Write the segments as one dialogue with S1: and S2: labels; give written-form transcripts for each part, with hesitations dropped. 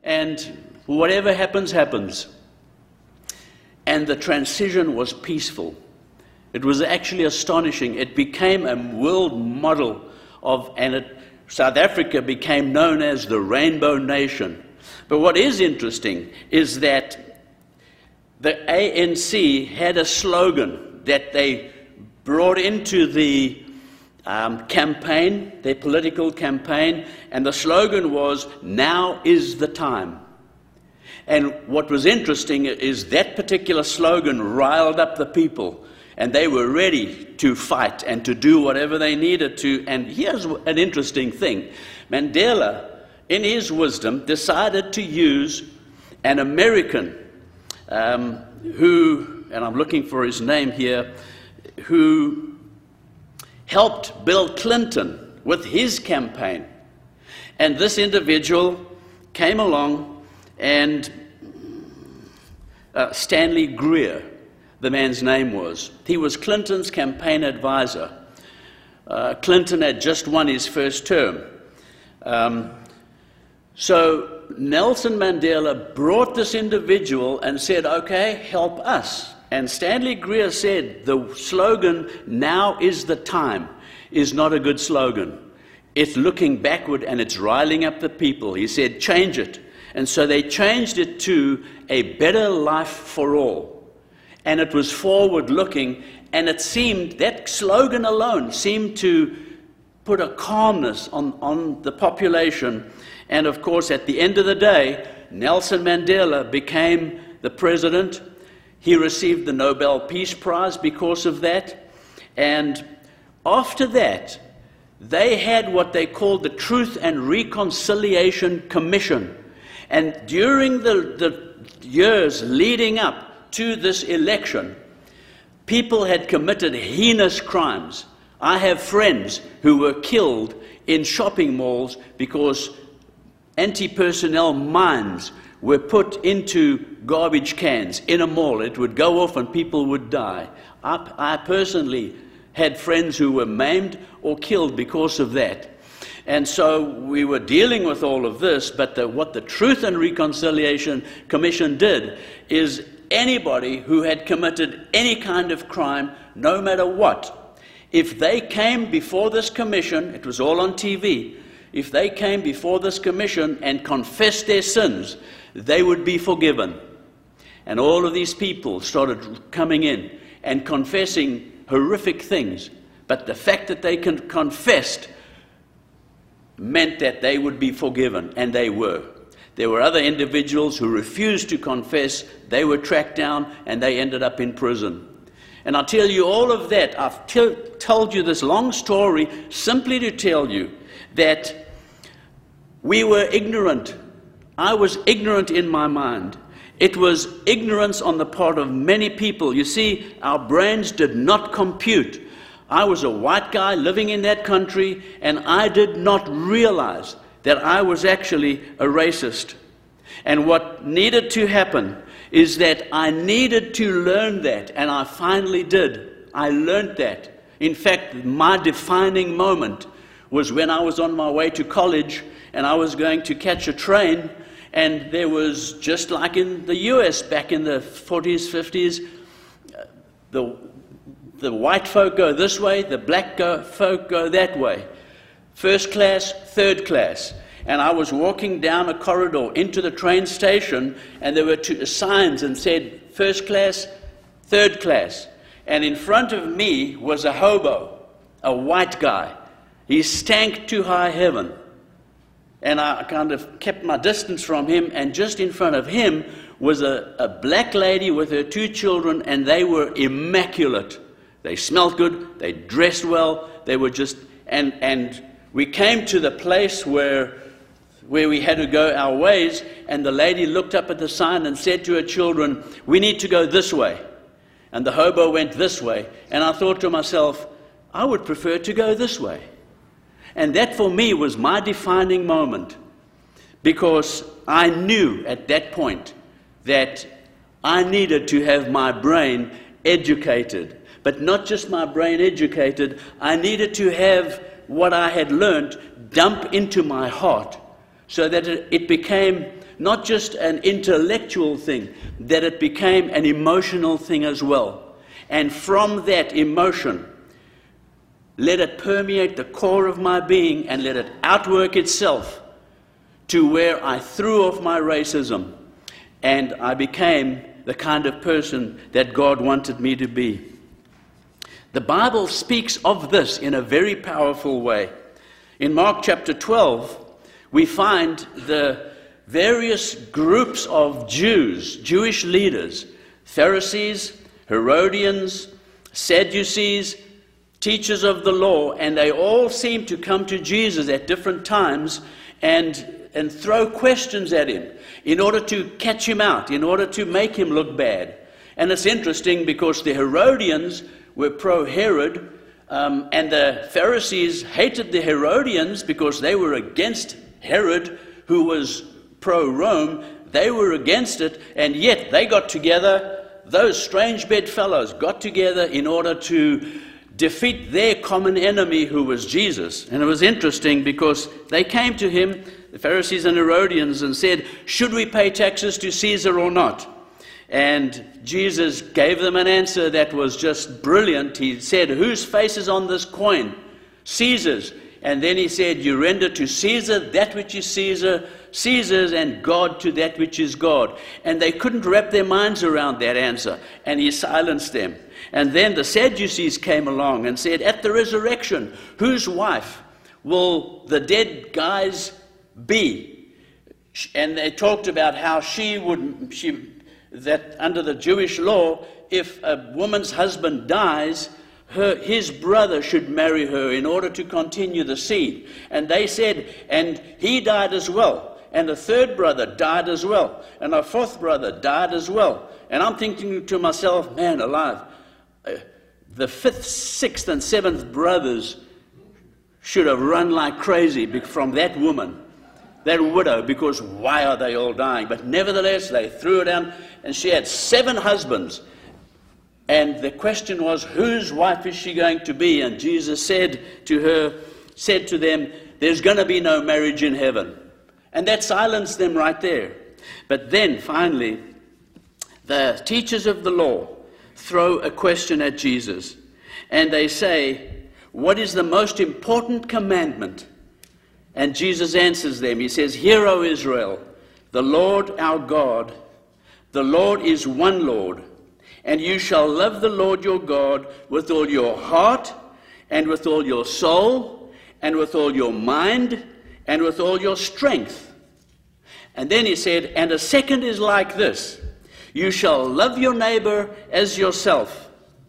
S1: and whatever happens, happens. And the transition was peaceful. It was actually astonishing. It became a world model South Africa became known as the Rainbow Nation. But what is interesting is that the ANC had a slogan that they brought into the campaign, their political campaign, and the slogan was, "Now is the time." And what was interesting is that particular slogan riled up the people, and they were ready to fight and to do whatever they needed to. And here's an interesting thing. Mandela, in his wisdom, decided to use an American who, and I'm looking for his name here, who helped Bill Clinton with his campaign. And this individual came along, and Stanley Greer, the man's name was. He was Clinton's campaign advisor. Clinton had just won his first term. So Nelson Mandela brought this individual and said, "Okay, help us." And Stanley Greer said, the slogan, "Now is the time," is not a good slogan. It's looking backward and it's riling up the people. He said, "Change it." And so they changed it to "A better life for all." And it was forward-looking, and it seemed, that slogan alone seemed to put a calmness on the population. And of course, at the end of the day, Nelson Mandela became the president. He received the Nobel Peace Prize because of that. And after that, they had what they called the Truth and Reconciliation Commission. And during the years leading up to this election, people had committed heinous crimes. I have friends who were killed in shopping malls because anti-personnel mines were put into garbage cans in a mall. It would go off and people would die. I personally had friends who were maimed or killed because of that. And so we were dealing with all of this, but what the Truth and Reconciliation Commission did is anybody who had committed any kind of crime, no matter what, if they came before this commission, it was all on TV, if they came before this commission and confessed their sins, they would be forgiven. And all of these people started coming in and confessing horrific things. But the fact that they confessed meant that they would be forgiven, and they were. There were other individuals who refused to confess. They were tracked down, and they ended up in prison. And I'll tell you all of that. I've told you this long story simply to tell you that we were ignorant. I was ignorant in my mind. It was ignorance on the part of many people. You see, our brains did not compute. I was a white guy living in that country, and I did not realize that I was actually a racist. And what needed to happen is that I needed to learn that, and I finally did. I learned that. In fact, my defining moment was when I was on my way to college, and I was going to catch a train, and there was, just like in the US back in the 40s, 50s, the white folk go this way, the black folk go that way. First class, third class. And I was walking down a corridor into the train station, and there were two signs and said, first class, third class. And in front of me was a hobo, a white guy. He stank to high heaven. And I kind of kept my distance from him, and just in front of him was a black lady with her two children, and they were immaculate. They smelled good, they dressed well, they were just, and we came to the place where we had to go our ways, and the lady looked up at the sign and said to her children, "We need to go this way." And the hobo went this way, and I thought to myself, I would prefer to go this way. And that for me was my defining moment, because I knew at that point that I needed to have my brain educated. But not just my brain educated, I needed to have what I had learned dump into my heart, so that it became not just an intellectual thing, that it became an emotional thing as well. And from that emotion, let it permeate the core of my being and let it outwork itself to where I threw off my racism and I became the kind of person that God wanted me to be. The Bible speaks of this in a very powerful way. In Mark chapter 12, we find the various groups of Jews, Jewish leaders, Pharisees, Herodians, Sadducees, teachers of the law, and they all seem to come to Jesus at different times and throw questions at him in order to catch him out, in order to make him look bad. And it's interesting because the Herodians were pro-Herod, and the Pharisees hated the Herodians because they were against Herod, who was pro-Rome. They were against it, and yet they got together, those strange bedfellows got together in order to defeat their common enemy, who was Jesus. And it was interesting because they came to him, the Pharisees and Herodians, and said, should we pay taxes to Caesar or not? And Jesus gave them an answer that was just brilliant. He said, whose face is on this coin? Caesar's. And then he said, you render to Caesar that which is Caesar's, and God to that which is God. And they couldn't wrap their minds around that answer, and he silenced them. And then the Sadducees came along and said, at the resurrection, whose wife will the dead guys be? And they talked about how that under the Jewish law, if a woman's husband dies, his brother should marry her in order to continue the seed. And they said, and he died as well. And a third brother died as well. And a fourth brother died as well. And I'm thinking to myself, man alive, the fifth, sixth, and seventh brothers should have run like crazy from that woman, that widow, because why are they all dying? But nevertheless, they threw her down, and she had 7 husbands. And the question was, whose wife is she going to be? And Jesus said to them, there's going to be no marriage in heaven. And that silenced them right there. But then, finally, the teachers of the law throw a question at Jesus. And they say, what is the most important commandment? And Jesus answers them. He says, hear, O Israel, the Lord our God, the Lord is one Lord, and you shall love the Lord your God with all your heart, and with all your soul, and with all your mind, and with all your strength. And then he said, and a second is like this, you shall love your neighbor as yourself.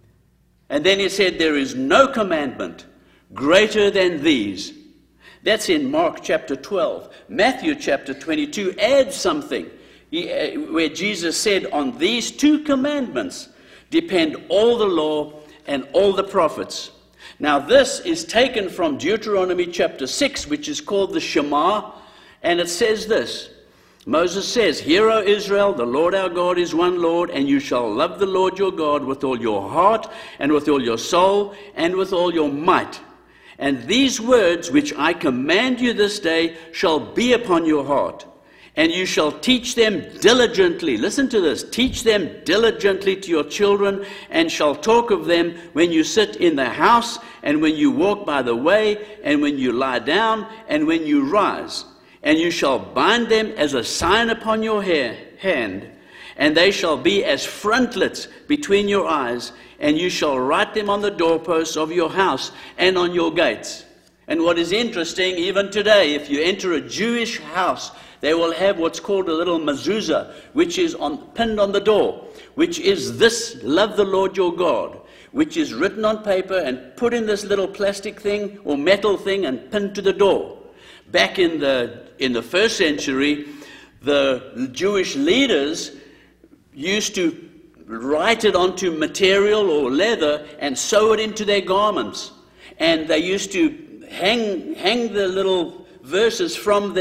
S1: And then he said, there is no commandment greater than these. That's in Mark chapter 12. Matthew chapter 22 adds something where Jesus said, on these 2 commandments depend all the law and all the prophets. Now this is taken from Deuteronomy chapter 6, which is called the Shema, and it says this. Moses says, hear, O Israel, the Lord our God is one Lord, and you shall love the Lord your God with all your heart, and with all your soul, and with all your might. And these words which I command you this day shall be upon your heart, and you shall teach them diligently. Listen to this. Teach them diligently to your children, and shall talk of them when you sit in the house, and when you walk by the way, and when you lie down, and when you rise. And you shall bind them as a sign upon your hand, and they shall be as frontlets between your eyes, and you shall write them on the doorposts of your house and on your gates. And what is interesting, even today, if you enter a Jewish house, they will have what's called a little mezuzah, which is pinned on the door, which is this, love the Lord your God, which is written on paper and put in this little plastic thing or metal thing and pinned to the door. Back in the first century, the Jewish leaders used to write it onto material or leather and sew it into their garments. And they used to hang the little verses from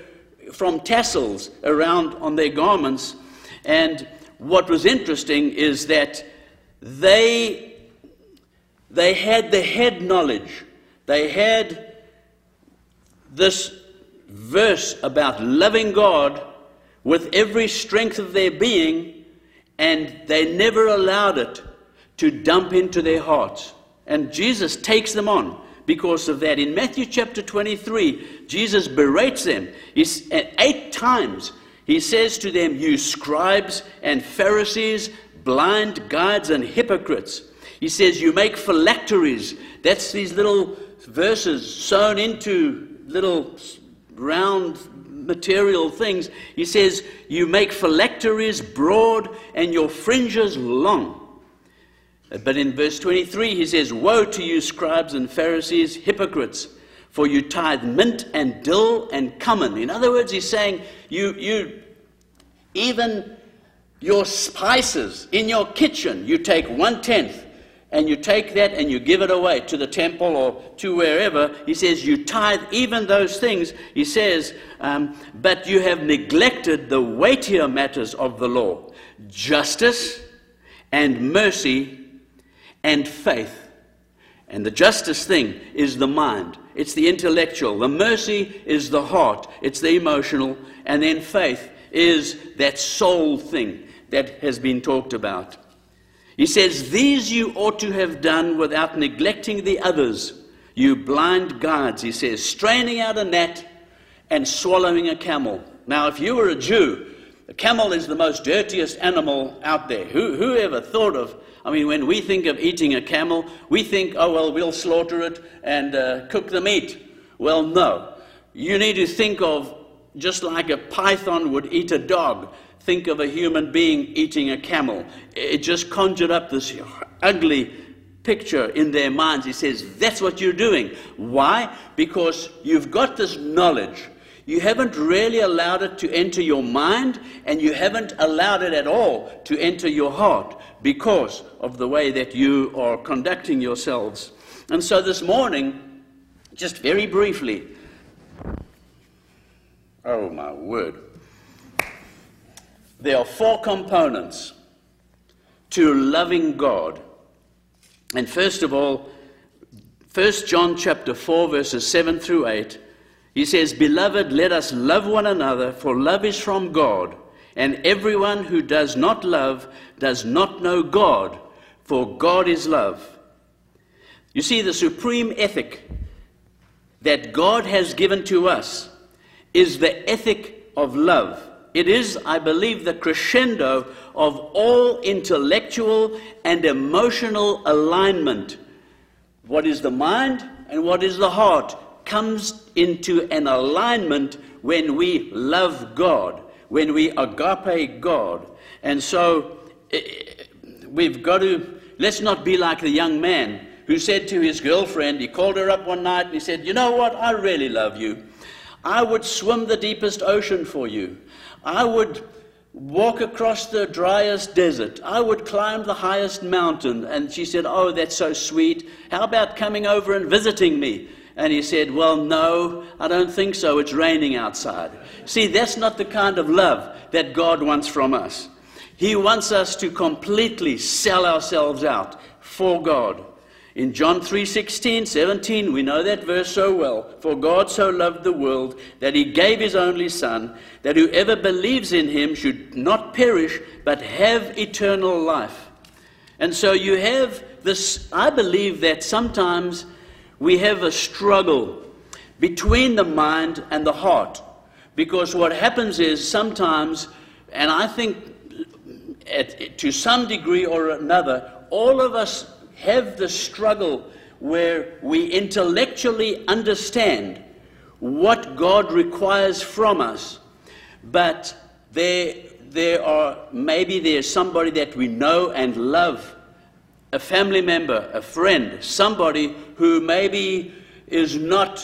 S1: tassels around on their garments. And what was interesting is that they had the head knowledge. They had this verse about loving God with every strength of their being, and they never allowed it to dump into their hearts. And Jesus takes them on because of that. In Matthew chapter 23, Jesus berates them. 8 times he says to them, "You scribes and Pharisees, blind guides and hypocrites." He says, "You make phylacteries." That's these little verses sewn into little round material things. He says, "You make phylacteries broad and your fringes long." But in verse 23 he says, "Woe to you, scribes and Pharisees, hypocrites, for you tithe mint and dill and cumin." In other words, he's saying, you even your spices in your kitchen, you take 1/10 and you take that and you give it away to the temple or to wherever. He says, you tithe even those things. He says, but you have neglected the weightier matters of the law, justice and mercy and faith. And the justice thing is the mind. It's the intellectual. The mercy is the heart. It's the emotional. And then faith is that soul thing that has been talked about. He says, "These you ought to have done without neglecting the others, you blind guides," he says, "straining out a gnat and swallowing a camel." Now, if you were a Jew, a camel is the most dirtiest animal out there. Who ever thought of, when we think of eating a camel, we think, oh, well, we'll slaughter it and cook the meat. Well, no. You need to think of, just like a python would eat a dog, think of a human being eating a camel. It just conjured up this ugly picture in their minds. He says, that's what you're doing. Why? Because you've got this knowledge. You haven't really allowed it to enter your mind, and you haven't allowed it at all to enter your heart because of the way that you are conducting yourselves. And so this morning, just very briefly, oh my word, there are 4 components to loving God. And first of all, 1 John chapter 4, verses 7 through 8, he says, "Beloved, let us love one another, for love is from God. And everyone who does not love does not know God, for God is love." You see, the supreme ethic that God has given to us is the ethic of love. It is, I believe, the crescendo of all intellectual and emotional alignment. What is the mind and what is the heart comes into an alignment when we love God, when we agape God. And so we've got to, let's not be like the young man who said to his girlfriend, he called her up one night and he said, "You know what, I really love you. I would swim the deepest ocean for you. I would walk across the driest desert. I would climb the highest mountain." And she said, "Oh, that's so sweet. How about coming over and visiting me?" And he said, "Well, no, I don't think so. It's raining outside." See, that's not the kind of love that God wants from us. He wants us to completely sell ourselves out for God. In John 3:16, 17, we know that verse so well. "For God so loved the world that he gave his only Son, that whoever believes in him should not perish, but have eternal life." And so you have this, I believe that sometimes we have a struggle between the mind and the heart. Because what happens is sometimes, and I think to some degree or another, all of us have the struggle where we intellectually understand what God requires from us, but maybe there's somebody that we know and love, a family member, a friend, somebody who maybe is not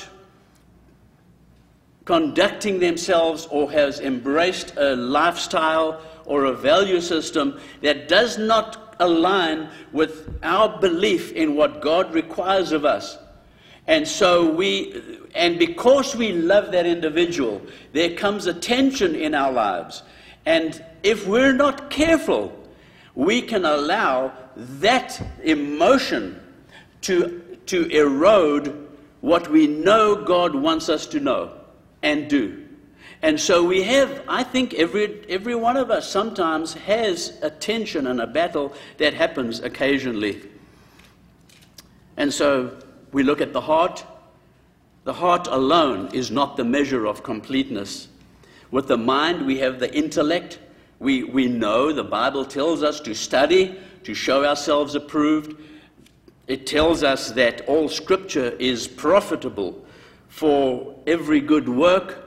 S1: conducting themselves or has embraced a lifestyle or a value system that does not align with our belief in what God requires of us. And so because we love that individual, there comes a tension in our lives. And if we're not careful, we can allow that emotion to erode what we know God wants us to know and do. And so we have, I think every one of us sometimes has a tension and a battle that happens occasionally. And so we look at the heart. The heart alone is not the measure of completeness. With the mind, we have the intellect. We know the Bible tells us to study, to show ourselves approved. It tells us that all Scripture is profitable for every good work.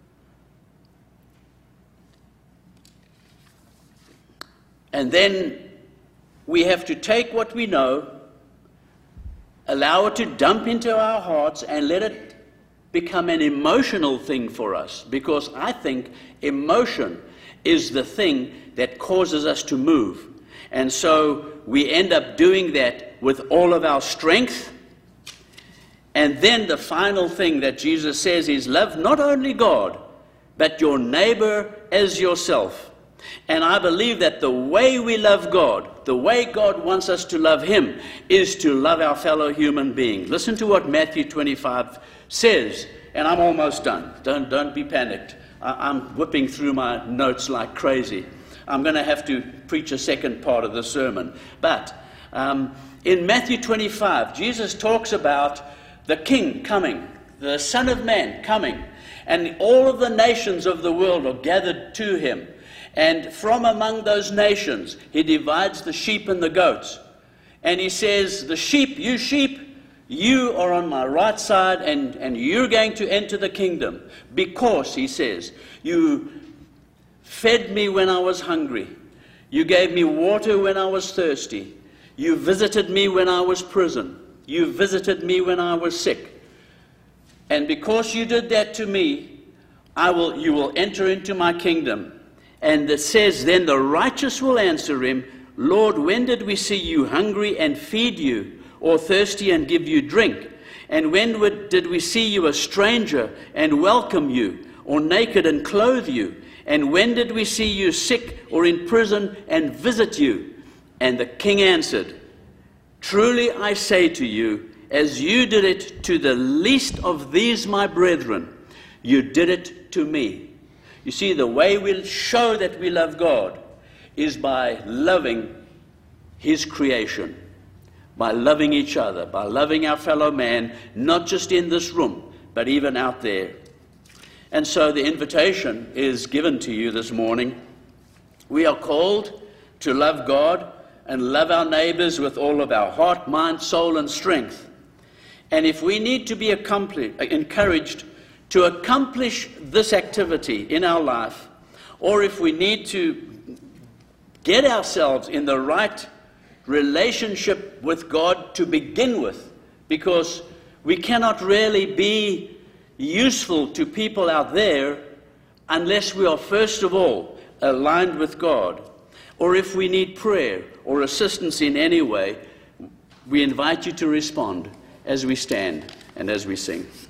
S1: And then we have to take what we know, allow it to dump into our hearts, and let it become an emotional thing for us. Because I think emotion is the thing that causes us to move. And so we end up doing that with all of our strength. And then the final thing that Jesus says is, love not only God, but your neighbor as yourself. And I believe that the way we love God, the way God wants us to love Him, is to love our fellow human being. Listen to what Matthew 25 says, and I'm almost done. Don't be panicked. I'm whipping through my notes like crazy. I'm going to have to preach a second part of the sermon. But in Matthew 25, Jesus talks about the King coming, the Son of Man coming, and all of the nations of the world are gathered to Him. And from among those nations, He divides the sheep and the goats. And He says, the sheep, you are on my right side, and you're going to enter the kingdom. Because, He says, you fed me when I was hungry. You gave me water when I was thirsty. You visited me when I was in prison. You visited me when I was sick. And because you did that to me, you will enter into my kingdom. And it says, then the righteous will answer Him, Lord, when did we see you hungry and feed you, or thirsty and give you drink? And when did we see you a stranger and welcome you, or naked and clothe you? And when did we see you sick or in prison and visit you? And the king answered, truly I say to you, as you did it to the least of these my brethren, you did it to me. You see, the way we'll show that we love God is by loving His creation, by loving each other, by loving our fellow man, not just in this room, but even out there. And so the invitation is given to you this morning. We are called to love God and love our neighbors with all of our heart, mind, soul, and strength. And if we need to be encouraged to accomplish this activity in our life, or if we need to get ourselves in the right relationship with God to begin with, because we cannot really be useful to people out there unless we are first of all aligned with God, or if we need prayer or assistance in any way, we invite you to respond as we stand and as we sing.